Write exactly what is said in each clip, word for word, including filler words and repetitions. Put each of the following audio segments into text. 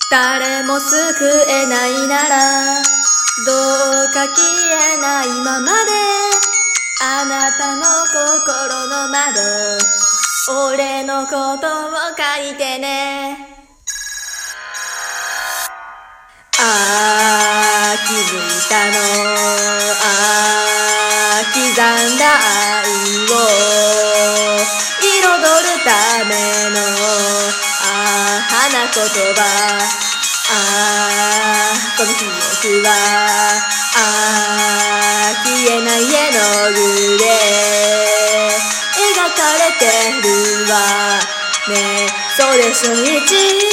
誰も救えないならどうか消えないままであなたの心の窓俺のことを書いてね。ああ気づいたのああ刻んだ愛を彩るためのああ花言葉ああこの記憶はああ消えない絵の具で描かれてるわね。そうでしょ一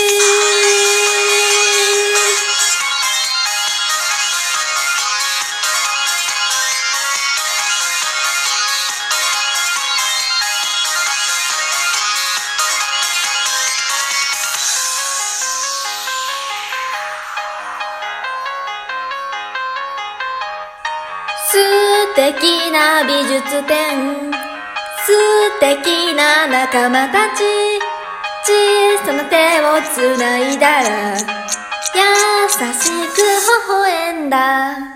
素敵な美術展素敵な仲間たち小さな手をつないだら優しく微笑んだ。